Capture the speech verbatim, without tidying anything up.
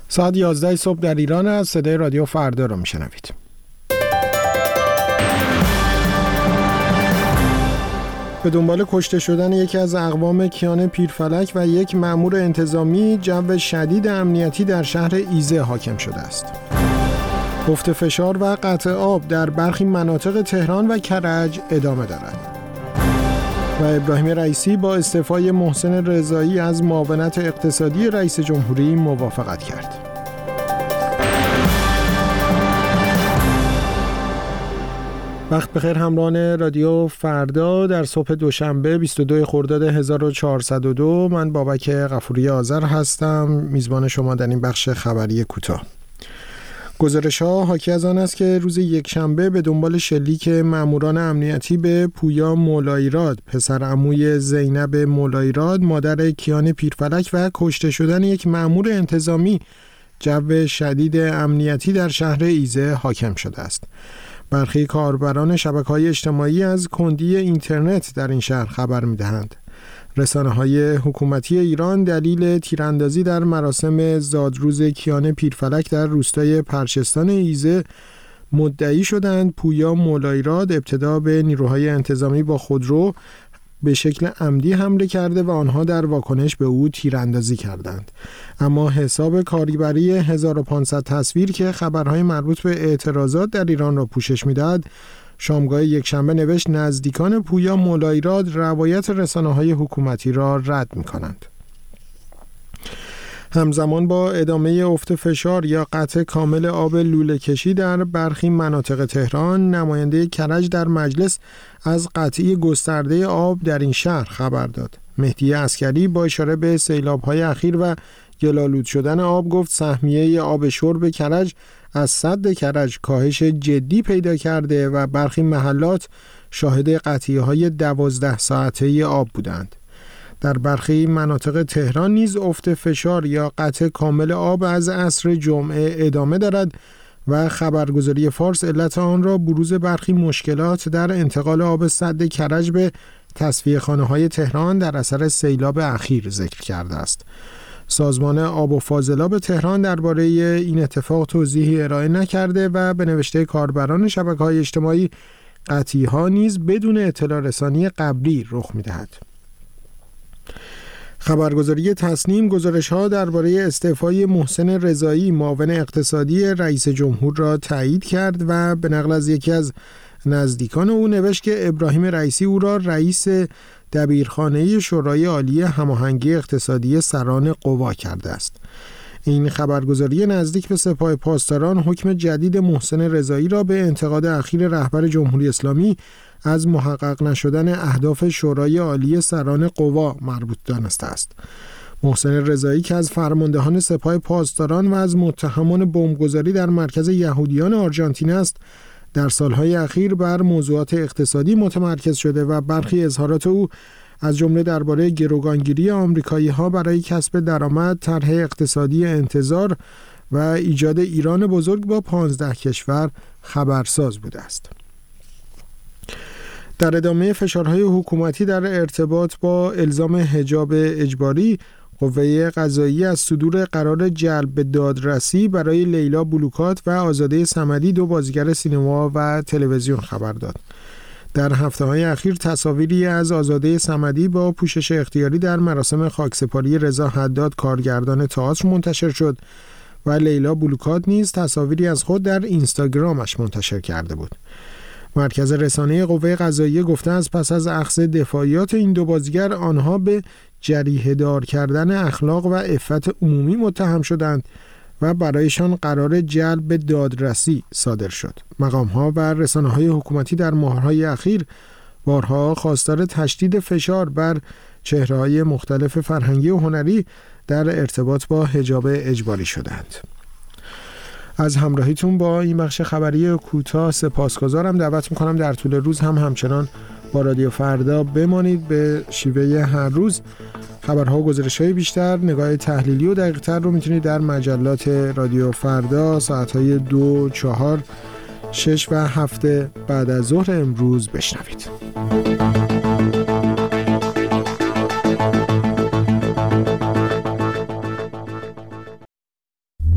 ساعت یازده صبح در ایران از صدای رادیو فردا رو میشنوید. به دنبال کشته شدن یکی از اقوام کیان پیرفلک و یک مأمور انتظامی، جو شدید امنیتی در شهر ایزه حاکم شده است. افت فشار و قطع آب در برخی مناطق تهران و کرج ادامه دارد. و ابراهیم رئیسی با استعفای محسن رضایی از معاونت اقتصادی رئیس جمهوری موافقت کرد. وقت بخیر همراهان رادیو فردا. در صبح دوشنبه بیست و دو خرداد هزار و چهارصد و دو من بابک غفوری آذر هستم، میزبان شما در این بخش خبری کوتاه. گزارش‌ها حاکی از آن است که روز یکشنبه به دنبال شلیک ماموران امنیتی به پویا مولاییراد، پسر عموی زینب مولاییراد، مادر کیان پیرفلک و کشته شدن یک مامور انتظامی، جو شدید امنیتی در شهر ایزه حاکم شده است. برخی کاربران شبکه‌های اجتماعی از کندی اینترنت در این شهر خبر می‌دهند. رسانه‌های حکومتی ایران دلیل تیراندازی در مراسم زادروز کیان پیرفلک در روستای پرچستان ایزه مدعی شدند پویا مولاییراد ابتدا به نیروهای انتظامی با خودرو به شکل عمدی حمله کرده و آنها در واکنش به او تیراندازی کردند. اما حساب کاربری هزار و پانصد تصویر که خبرهای مربوط به اعتراضات در ایران را پوشش می‌دهد، شامگاه یکشنبه نوشت نزدیکان پویا مولاییراد روایت رسانه‌های حکومتی را رد می‌کنند. همزمان با ادامه افت فشار یا قطع کامل آب لوله کشی در برخی مناطق تهران، نماینده کرج در مجلس از قطعی گسترده آب در این شهر خبر داد. مهدی عسکری با اشاره به سیلاب‌های اخیر و گل‌آلود شدن آب گفت سهمیه آب شرب کرج از سد کرج کاهش جدی پیدا کرده و برخی محلات شاهد قطعی‌های دوازده ساعته آب بودند. در برخی مناطق تهران نیز افت فشار یا قطع کامل آب از عصر جمعه ادامه دارد و خبرگزاری فارس علت آن را بروز برخی مشکلات در انتقال آب سد کرج به تصفیه خانه‌های تهران در اثر سیلاب اخیر ذکر کرده است. سازمان آب و فاضلاب تهران درباره این اتفاق توضیحی ارائه نکرده و به نوشته کاربران شبکه‌های اجتماعی قطعی‌ها نیز بدون اطلاع رسانی قبلی رخ می‌دهد. خبرگزاری تصنیم گزارش‌ها درباره استعفای محسن رضایی معاون اقتصادی رئیس جمهور را تایید کرد و به نقل از یکی از نزدیکان او نوشت که ابراهیم رئیسی او را رئیس دبیرخانه شورای عالی هماهنگی اقتصادی سران قوا کرده است. این خبرگزاری نزدیک به سپاه پاسداران حکم جدید محسن رضایی را به انتقاد اخیر رهبر جمهوری اسلامی از محقق نشدن اهداف شورای عالی سران قوا مربوط دانسته است. محسن رضایی که از فرماندهان سپاه پاسداران و از متهمان بمبگذاری در مرکز یهودیان آرژانتین است، در سالهای اخیر بر موضوعات اقتصادی متمرکز شده و برخی اظهارات او از جمله درباره گروگانگیری آمریکایی‌ها برای کسب درآمد، طرح اقتصادی انتظار و ایجاد ایران بزرگ با پانزده کشور خبرساز بوده است. در ادامه فشارهای حکومتی در ارتباط با الزام حجاب اجباری، قوه قضاییه از صدور قرار جلب به دادرسی برای لیلا بلوکات و آزاده صمدی، دو بازیگر سینما و تلویزیون، خبر داد. در هفته‌های اخیر تصاویری از آزاده صمدی با پوشش اختیاری در مراسم خاکسپاری رضا حداد کارگردان تئاتر منتشر شد و لیلا بلوکات نیز تصاویری از خود در اینستاگرامش منتشر کرده بود. مرکز رسانه قوه قضاییه گفته است پس از اخذ دفاعیات این دو بازیگر، آنها به جریحه دار کردن اخلاق و عفت عمومی متهم شدند و برایشان قرار جلب به دادرسی صادر شد. مقام‌ها و رسانه‌های حکومتی در ماه‌های اخیر بارها خواستار تشدید فشار بر چهره‌های مختلف فرهنگی و هنری در ارتباط با حجاب اجباری شدند. از همراهیتون با این بخش خبری کوتاه سپاسگزارم. دعوت می‌کنم در طول روز هم همچنان با رادیو فردا بمانید. به شیوه هر روز خبرها و گزارش‌های بیشتر، نگاه تحلیلی و دقیق‌تر رو میتونید در مجلات رادیو فردا ساعت‌های دو، چهار، شش و هفت بعد از ظهر امروز بشنوید.